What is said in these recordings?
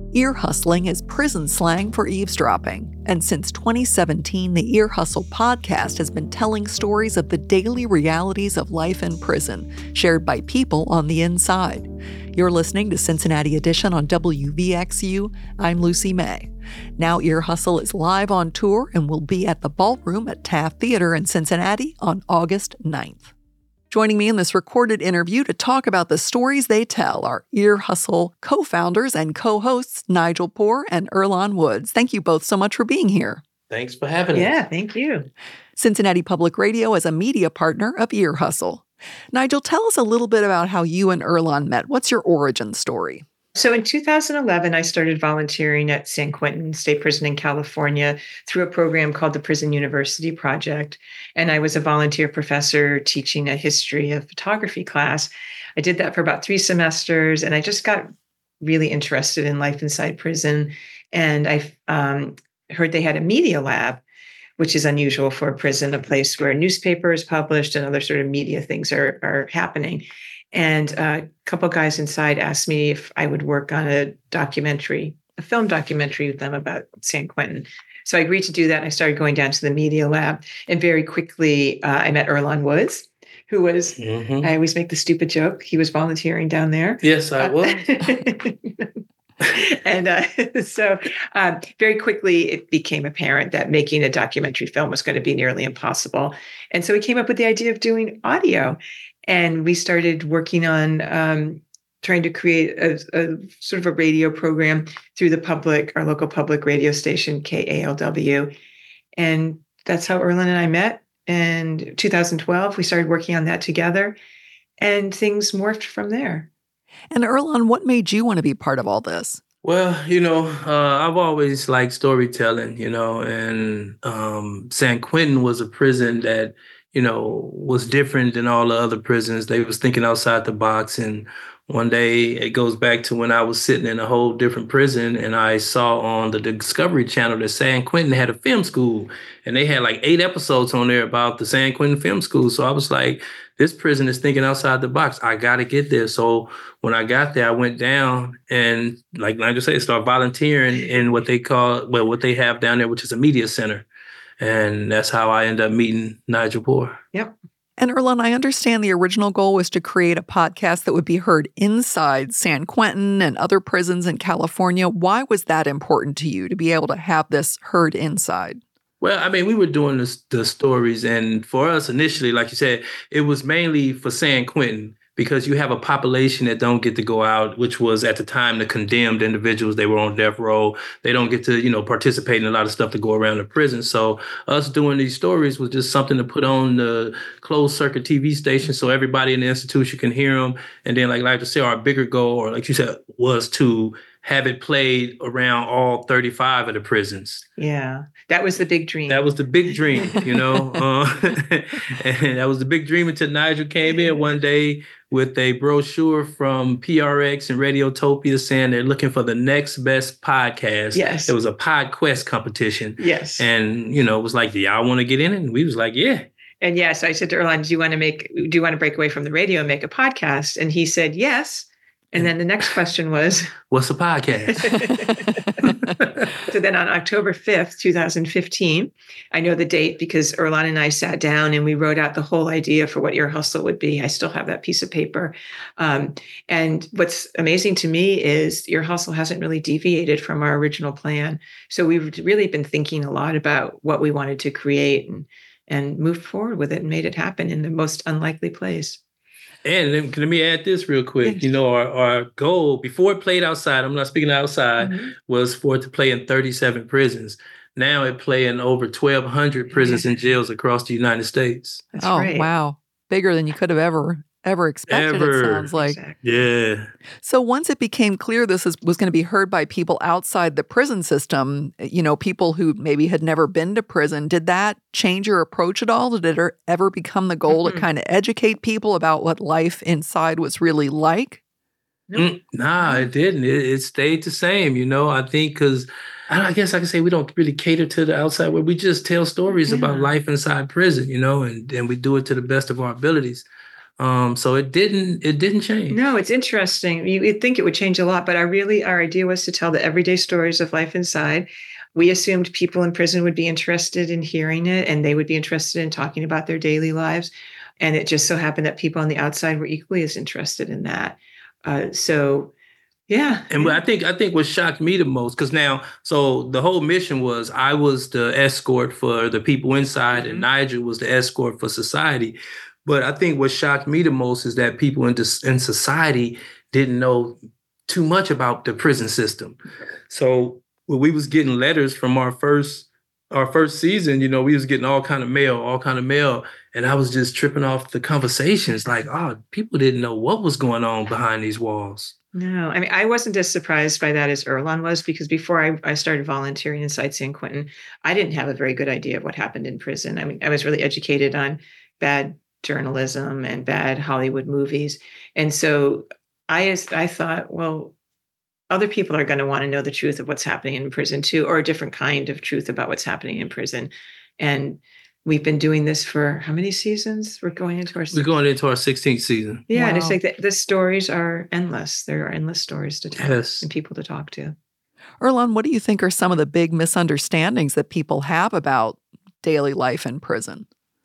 Ear hustling is prison slang for eavesdropping, and since 2017, the Ear Hustle podcast has been telling stories of the daily realities of life in prison, shared by people on the inside. You're listening to Cincinnati Edition on WVXU. I'm Lucy May. Now Ear Hustle is live on tour and will be at the Ballroom at Taft Theater in Cincinnati on August 9th. Joining me in this recorded interview to talk about the stories they tell are Ear Hustle co-founders and co-hosts Nigel Poor and Earlonne Woods. Thank you both so much for being here. Thanks for having us. Yeah, thank you. Cincinnati Public Radio is a media partner of Ear Hustle. Nigel, tell us a little bit about how you and Earlonne met. What's your origin story? So in 2011, I started volunteering at San Quentin State Prison in California through a program called the Prison University Project. And I was a volunteer professor teaching a history of photography class. I did that for about 3 semesters, and I just got really interested in life inside prison. And I heard they had a media lab, which is unusual for a prison, a place where newspaper is published and other sort of media things are happening. And a couple guys inside asked me if I would work on a film documentary with them about San Quentin. So I agreed to do that. And I started going down to the media lab. And very quickly, I met Earlonne Woods, who was, I always make the stupid joke, he was volunteering down there. Yes, I was. And so very quickly, it became apparent that making a documentary film was going to be nearly impossible. And so we came up with the idea of doing audio. And we started working on trying to create a sort of a radio program through our local public radio station, KALW. And that's how Earlonne and I met. And 2012, we started working on that together, and things morphed from there. And Earlonne, what made you want to be part of all this? Well, I've always liked storytelling, and San Quentin was a prison that was different than all the other prisons. They was thinking outside the box. And one day it goes back to when I was sitting in a whole different prison, and I saw on the Discovery Channel that San Quentin had a film school, and they had like 8 episodes on there about the San Quentin Film School. So I was like, this prison is thinking outside the box. I got to get there. So when I got there, I went down and, like I just said, started volunteering in what they have down there, which is a media center. And that's how I ended up meeting Nigel Poor. Yep. And Earlonne, I understand the original goal was to create a podcast that would be heard inside San Quentin and other prisons in California. Why was that important to you, to be able to have this heard inside? Well, I mean, we were doing the stories, and for us initially, like you said, it was mainly for San Quentin, because you have a population that don't get to go out, which was at the time the condemned individuals. They were on death row. They don't get to, participate in a lot of stuff to go around the prison. So us doing these stories was just something to put on the closed circuit TV station so everybody in the institution can hear them. And then, like I said, our bigger goal, or like you said, was to have it played around all 35 of the prisons. Yeah, that was the big dream. That was the big dream, And that was the big dream until Nigel came in one day with a brochure from PRX and Radiotopia saying they're looking for the next best podcast. Yes. It was a PodQuest competition. Yes. And, it was like, do y'all want to get in it? And we was like, yeah. And yes, I said to Earlonne, do you want to break away from the radio and make a podcast? And he said, yes. And then the next question was, what's a podcast? So then on October 5th, 2015, I know the date because Earlonne and I sat down and we wrote out the whole idea for what Ear Hustle would be. I still have that piece of paper. And what's amazing to me is Ear Hustle hasn't really deviated from our original plan. So we've really been thinking a lot about what we wanted to create and moved forward with it and made it happen in the most unlikely place. And let me add this real quick. Yes. Our goal before it played outside, I'm not speaking outside, was for it to play in 37 prisons. Now it play in over 1,200 prisons and jails across the United States. That's right. Wow. Bigger than you could have ever expected, it sounds like. Exactly. Yeah. So once it became clear this was going to be heard by people outside the prison system, people who maybe had never been to prison, did that change your approach at all? Did it ever become the goal to kind of educate people about what life inside was really like? Nah, it didn't. It stayed the same, I think because I guess I can say we don't really cater to the outside where we just tell stories about life inside prison, and we do it to the best of our abilities. So it didn't change. No, it's interesting. You'd think it would change a lot, but our idea was to tell the everyday stories of life inside. We assumed people in prison would be interested in hearing it, and they would be interested in talking about their daily lives. And it just so happened that people on the outside were equally as interested in that. Yeah. And I think what shocked me the most, because so the whole mission was I was the escort for the people inside, and Nigel was the escort for society. But I think what shocked me the most is that people in society didn't know too much about the prison system. So when we was getting letters from our first season, we was getting all kind of mail. And I was just tripping off the conversations like, people didn't know what was going on behind these walls. No, I mean, I wasn't as surprised by that as Earlonne was, because before I started volunteering inside San Quentin, I didn't have a very good idea of what happened in prison. I mean, I was really educated on bad journalism and bad Hollywood movies. And so I thought, well, other people are going to want to know the truth of what's happening in prison too, or a different kind of truth about what's happening in prison. And we've been doing this for how many seasons? We're going into our 16th season. Yeah. Wow. And it's like the stories are endless. There are endless stories to tell and people to talk to. Earlonne, what do you think are some of the big misunderstandings that people have about daily life in prison?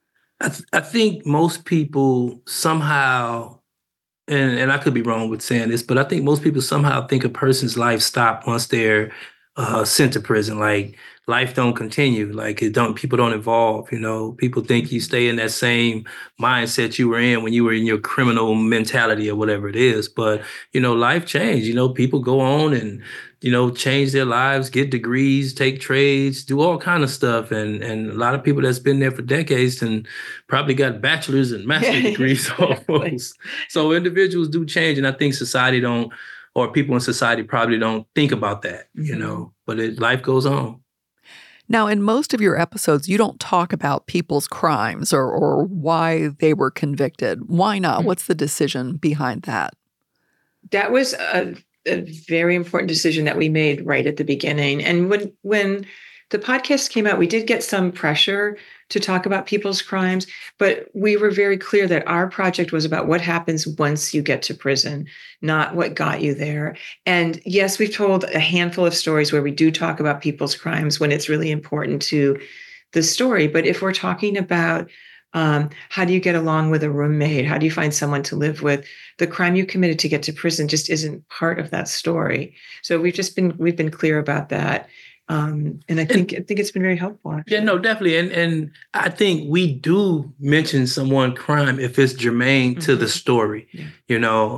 I think most people somehow, and I could be wrong with saying this, but I think most people somehow think a person's life stopped once they're sent to prison. Like life don't continue. Like people don't evolve. People think you stay in that same mindset you were in when you were in your criminal mentality or whatever it is. But life changed. People go on and change their lives, get degrees, take trades, do all kind of stuff. And a lot of people that's been there for decades and probably got bachelor's and master's degrees almost. So individuals do change. And I think people in society probably don't think about that, but life goes on. Now, in most of your episodes, you don't talk about people's crimes or why they were convicted. Why not? Mm-hmm. What's the decision behind that? That was a very important decision that we made right at the beginning. And when the podcast came out, we did get some pressure to talk about people's crimes, but we were very clear that our project was about what happens once you get to prison, not what got you there. And yes, we've told a handful of stories where we do talk about people's crimes when it's really important to the story. But if we're talking about how do you get along with a roommate? How do you find someone to live with? The crime you committed to get to prison just isn't part of that story. So we've been clear about that. And I think it's been very helpful. Actually. Yeah, no, definitely. And I think we do mention someone's crime if it's germane to the story, with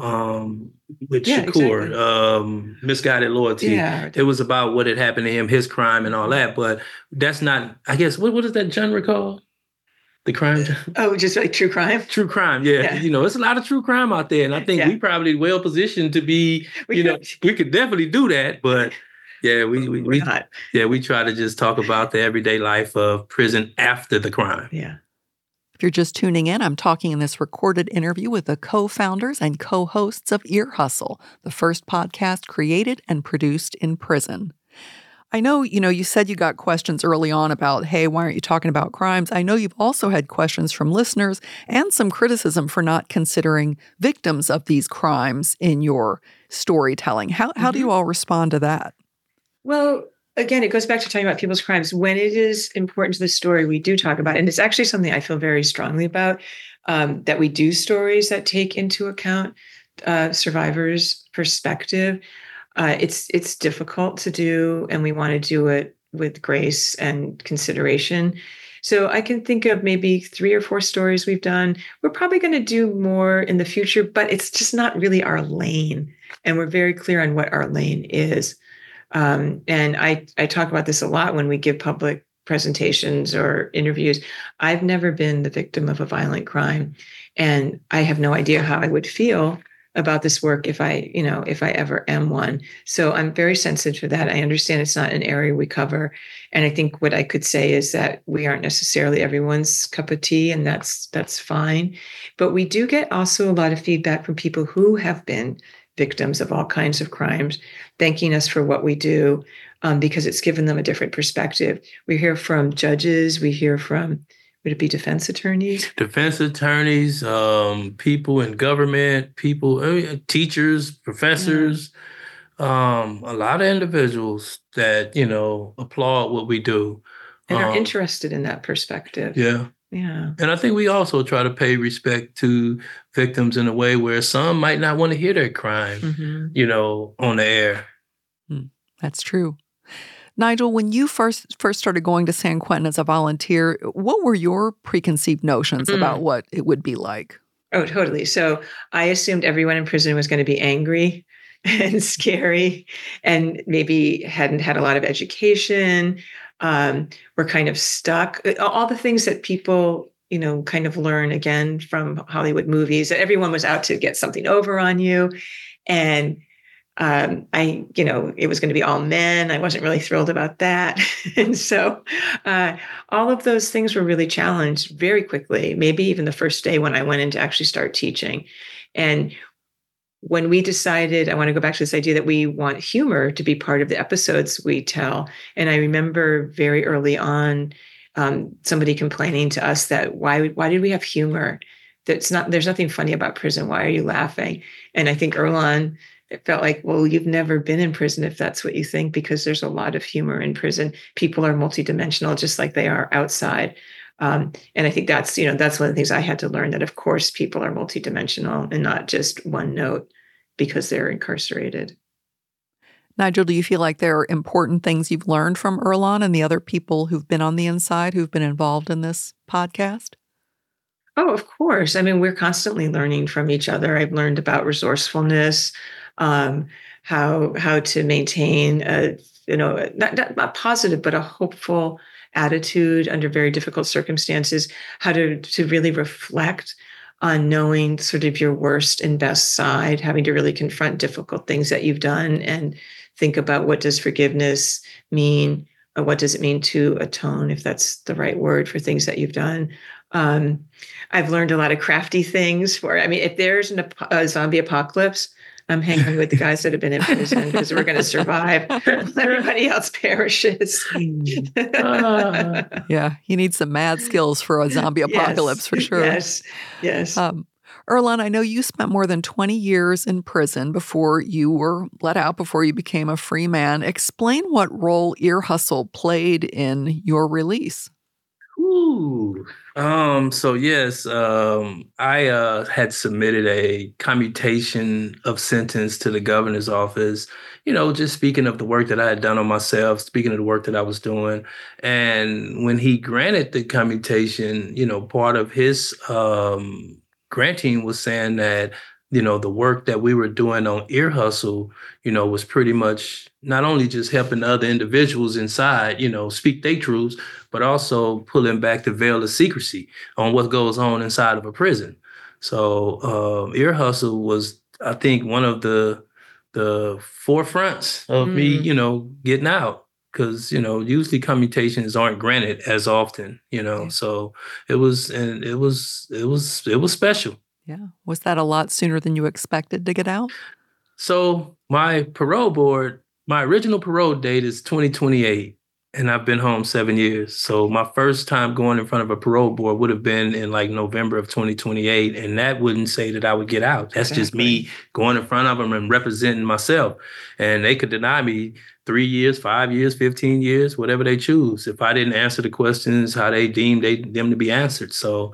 Shakur, exactly. Misguided Loyalty. Yeah. It was about what had happened to him, his crime and all that. But that's not, I guess, what is that genre called? The crime? Oh, just like true crime? True crime, yeah. It's a lot of true crime out there. And I think we probably well positioned to be, we could definitely do that. But yeah, we try to just talk about the everyday life of prison after the crime. Yeah. If you're just tuning in, I'm talking in this recorded interview with the co-founders and co-hosts of Ear Hustle, the first podcast created and produced in prison. I know, you said you got questions early on about, hey, why aren't you talking about crimes? I know you've also had questions from listeners and some criticism for not considering victims of these crimes in your storytelling. How do you all respond to that? Well, again, it goes back to talking about people's crimes. When it is important to the story, we do talk about it. And it's actually something I feel very strongly about, that we do stories that take into account survivors' perspective. It's difficult to do, and we want to do it with grace and consideration. So I can think of maybe 3 or 4 stories we've done. We're probably going to do more in the future, but it's just not really our lane. And we're very clear on what our lane is. And I talk about this a lot when we give public presentations or interviews. I've never been the victim of a violent crime, and I have no idea how I would feel about this work if I ever am one. So I'm very sensitive to that. I understand it's not an area we cover. And I think what I could say is that we aren't necessarily everyone's cup of tea, and that's fine. But we do get also a lot of feedback from people who have been victims of all kinds of crimes, thanking us for what we do, because it's given them a different perspective. We hear from judges, we hear from Would it be defense attorneys? Defense attorneys, people in government, teachers, professors, a lot of individuals that, applaud what we do. And are interested in that perspective. Yeah. Yeah. And I think we also try to pay respect to victims in a way where some might not want to hear their crime, on the air. That's true. Nigel, when you first started going to San Quentin as a volunteer, what were your preconceived notions about what it would be like? Oh, totally. So I assumed everyone in prison was going to be angry and scary and maybe hadn't had a lot of education, were kind of stuck. All the things that people, kind of learn again from Hollywood movies, that everyone was out to get something over on you. And it was going to be all men. I wasn't really thrilled about that. And so all of those things were really challenged very quickly, maybe even the first day when I went in to actually start teaching. And when we decided, I want to go back to this idea that we want humor to be part of the episodes we tell. And I remember very early on, somebody complaining to us that why did we have humor? There's nothing funny about prison. Why are you laughing? And I think Earlonne, it felt like, well, you've never been in prison if that's what you think, because there's a lot of humor in prison. People are multidimensional, just like they are outside. And I think that's one of the things I had to learn, that of course people are multidimensional and not just one note because they're incarcerated. Nigel, do you feel like there are important things you've learned from Earlonne and the other people who've been on the inside, who've been involved in this podcast? Oh, of course. I mean, we're constantly learning from each other. I've learned about resourcefulness, how to maintain not positive, but a hopeful attitude under very difficult circumstances, how to really reflect on knowing sort of your worst and best side, having to really confront difficult things that you've done and think about, what does forgiveness mean? Or what does it mean to atone, if that's the right word, for things that you've done? I've learned a lot of crafty things if there's a zombie apocalypse, I'm hanging with the guys that have been in prison because we're going to survive. Everybody else perishes. Yeah, you need some mad skills for a zombie apocalypse, for sure. Yes. Earlonne, I know you spent more than 20 years in prison before you were let out, before you became a free man. Explain what role Ear Hustle played in your release. Ooh. So yes, I had submitted a commutation of sentence to the governor's office, just speaking of the work that I had done on myself, speaking of the work that I was doing. And when he granted the commutation, part of his granting was saying that, the work that we were doing on Ear Hustle, was pretty much not only just helping other individuals inside, speak their truths, but also pulling back the veil of secrecy on what goes on inside of a prison. So Ear Hustle was, I think, one of the forefronts of me, getting out. Because, usually commutations aren't granted as often, so it was special. Yeah. Was that a lot sooner than you expected to get out? So my parole board, my original parole date is 2028, and I've been home 7 years. So my first time going in front of a parole board would have been in like November of 2028, and that wouldn't say that I would get out. That's just me going in front of them and representing myself. And they could deny me 3 years, 5 years, 15 years, whatever they choose, if I didn't answer the questions how they deemed them to be answered. So,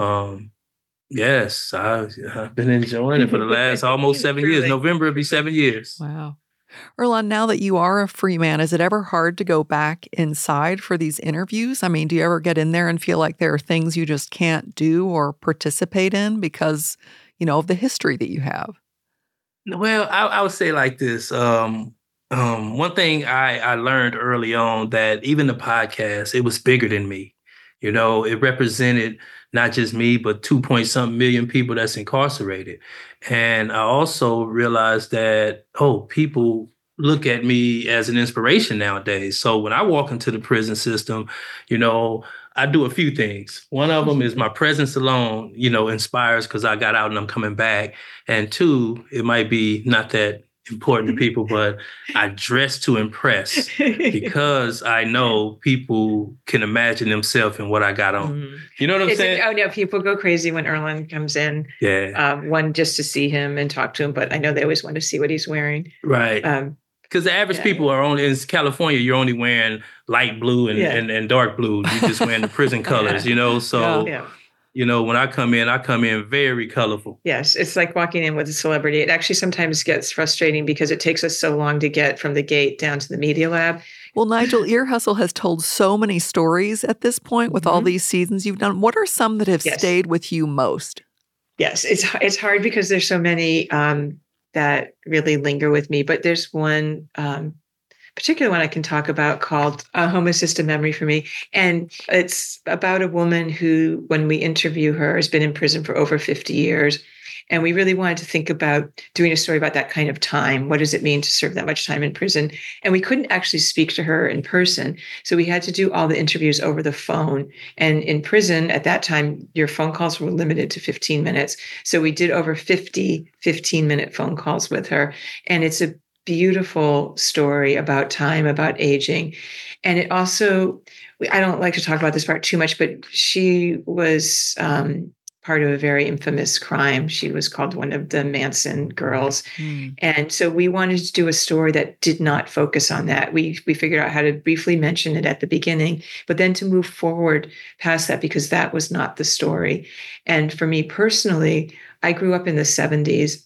yes, I've been enjoying it for the last almost 7 years. November will be 7 years. Wow. Earlonne, now that you are a free man, is it ever hard to go back inside for these interviews? I mean, do you ever get in there and feel like there are things you just can't do or participate in because, of the history that you have? Well, I would say like this. One thing I learned early on, that even the podcast, it was bigger than me. It represented not just me, but 2-point-something million people that's incarcerated. And I also realized that, people look at me as an inspiration nowadays. So when I walk into the prison system, I do a few things. One of them is my presence alone, inspires because I got out and I'm coming back. And two, it might be not that important to people, but I dress to impress because I know people can imagine themselves in what I got on. Mm. You know what I'm saying? Oh no, people go crazy when Erland comes in. Yeah. One, just to see him and talk to him, but I know they always want to see what he's wearing. Right. Because the average people are only in California, you're only wearing light blue and dark blue. You're just wearing the prison colors, you know? So, you know, when I come in very colorful. Yes, it's like walking in with a celebrity. It actually sometimes gets frustrating because it takes us so long to get from the gate down to the media lab. Well, Nigel, Ear Hustle has told so many stories at this point with all these seasons you've done. What are some that have stayed with you most? Yes, it's hard because there's so many that really linger with me. But there's one particular one I can talk about called Homocysteine Memory for Me. And it's about a woman who, when we interview her, has been in prison for over 50 years. And we really wanted to think about doing a story about that kind of time. What does it mean to serve that much time in prison? And we couldn't actually speak to her in person. So we had to do all the interviews over the phone. And in prison at that time, your phone calls were limited to 15 minutes. So we did over 50 15-minute phone calls with her. And it's a beautiful story about time, about aging. And it also, I don't like to talk about this part too much, but she was part of a very infamous crime. She was called one of the Manson girls. And so we wanted to do a story that did not focus on that. We figured out how to briefly mention it at the beginning, but then to move forward past that, because that was not the story. And for me personally, I grew up in the 70s.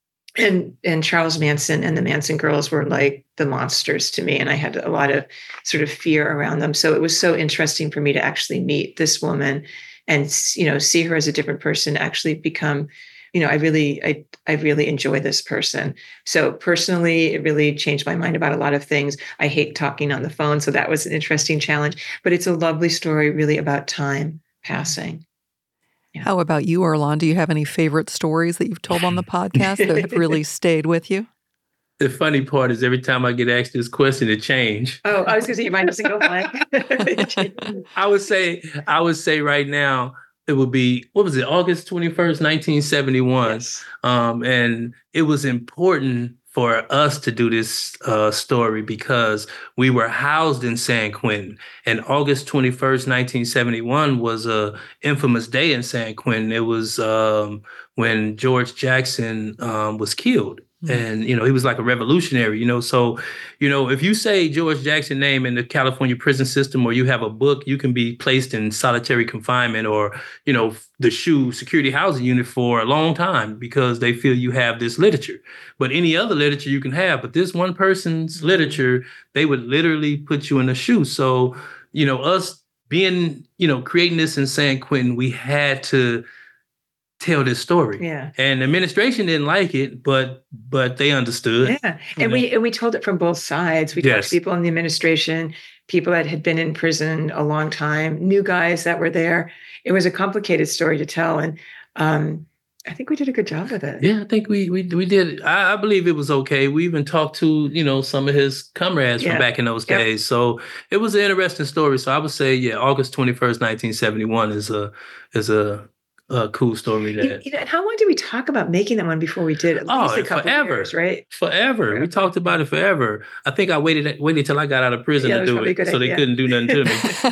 And Charles Manson and the Manson girls were like the monsters to me. And I had a lot of sort of fear around them. So it was so interesting for me to actually meet this woman and, you know, see her as a different person, actually become, you know, I really enjoy this person. So personally, it really changed my mind about a lot of things. I hate talking on the phone. So that was an interesting challenge, but it's a lovely story really about time passing. Yeah. How about you, Erland? Do you have any favorite stories that you've told on the podcast that have really stayed with you? The funny part is every time I get asked this question, it changes. Oh, I was going to say your mind doesn't go blank. I would say right now it would be, what was it, August 21st, 1971. Yes. And it was important for us to do this story because we were housed in San Quentin. And August 21st, 1971 was a infamous day in San Quentin. It was when George Jackson was killed. And, you know, he was like a revolutionary, you know. So, you know, if you say George Jackson name in the California prison system, or you have a book, you can be placed in solitary confinement or, you know, the SHU security housing unit for a long time because they feel you have this literature. But any other literature you can have, but this one person's literature, they would literally put you in a SHU. So, you know, us being, you know, creating this in San Quentin, we had to tell this story. Yeah. And the administration didn't like it, but they understood. Yeah. And we told it from both sides. We talked to people in the administration, people that had been in prison a long time, new guys that were there. It was a complicated story to tell. And I think we did a good job with it. Yeah, I think we did. I believe it was okay. We even talked to, you know, some of his comrades from back in those days. So it was an interesting story. So I would say, August 21st, 1971 is a cool story. That and how long did we talk about making that one before we did? At least a couple forever, years, right? Forever. We talked about it forever. I think I waited till I got out of prison to do it, so they couldn't do nothing to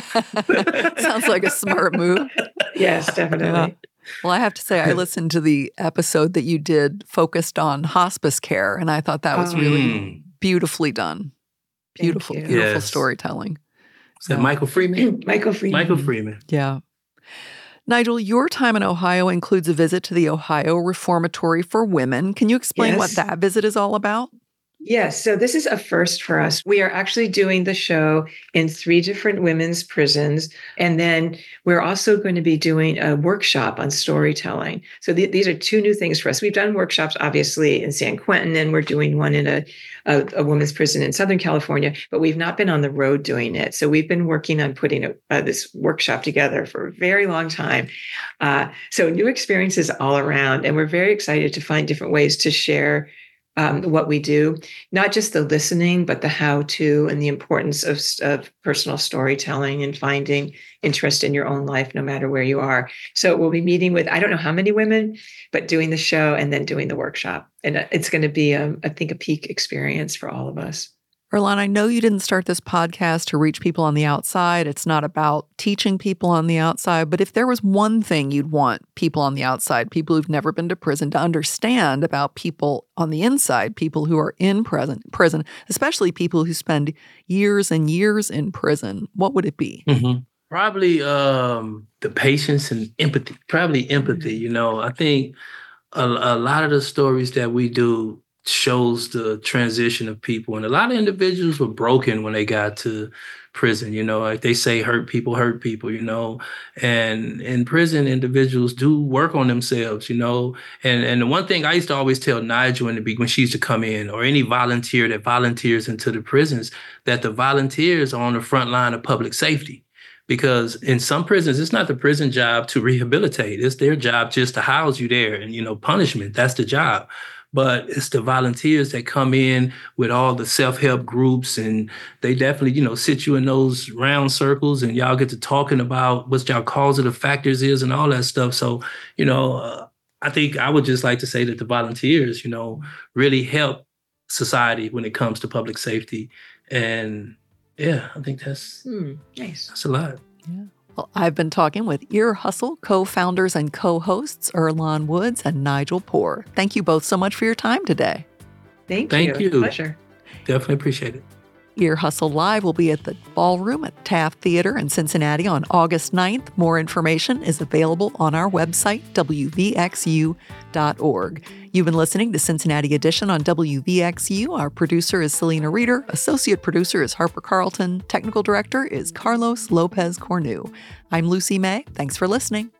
me. Sounds like a smart move. Yes, definitely. Yeah. Well, I have to say, I listened to the episode that you did focused on hospice care, and I thought that was really beautifully done. Beautiful storytelling. Is that Michael Freeman? Michael Freeman. Yeah. Nigel, your time in Ohio includes a visit to the Ohio Reformatory for Women. Can you explain what that visit is all about? Yes. So this is a first for us. We are actually doing the show in 3 different women's prisons. And then we're also going to be doing a workshop on storytelling. So these are 2 new things for us. We've done workshops, obviously, in San Quentin, and we're doing one in a women's prison in Southern California, but we've not been on the road doing it. So we've been working on putting this workshop together for a very long time. So new experiences all around. And we're very excited to find different ways to share what we do, not just the listening, but the how-to and the importance of personal storytelling and finding interest in your own life, no matter where you are. So we'll be meeting with, I don't know how many women, but doing the show and then doing the workshop. And it's going to be, I think, a peak experience for all of us. Earlonne, I know you didn't start this podcast to reach people on the outside. It's not about teaching people on the outside. But if there was one thing you'd want people on the outside, people who've never been to prison, to understand about people on the inside, people who are in prison, especially people who spend years and years in prison, what would it be? Mm-hmm. Probably the patience and empathy. Probably empathy. You know, I think a lot of the stories that we do shows the transition of people, and a lot of individuals were broken when they got to prison. You know, like they say, hurt people, you know, and in prison, individuals do work on themselves, you know. And the one thing I used to always tell Nigel when she used to come in, or any volunteer that volunteers into the prisons, that the volunteers are on the front line of public safety. Because in some prisons, it's not the prison job to rehabilitate. It's their job just to house you there. And, you know, punishment, that's the job. But it's the volunteers that come in with all the self-help groups, and they definitely, you know, sit you in those round circles, and y'all get to talking about what y'all causative factors is and all that stuff. So, you know, I think I would just like to say that the volunteers, you know, really help society when it comes to public safety. And yeah, I think that's nice. That's a lot. Yeah. Well, I've been talking with Ear Hustle co-founders and co-hosts Earlonne Woods and Nigel Poor. Thank you both so much for your time today. Thank you. Pleasure. Definitely appreciate it. Ear Hustle Live will be at the Ballroom at Taft Theater in Cincinnati on August 9th. More information is available on our website, wvxu.org. You've been listening to Cincinnati Edition on WVXU. Our producer is Selena Reeder. Associate producer is Harper Carlton. Technical director is Carlos Lopez Cornu. I'm Lucy May. Thanks for listening.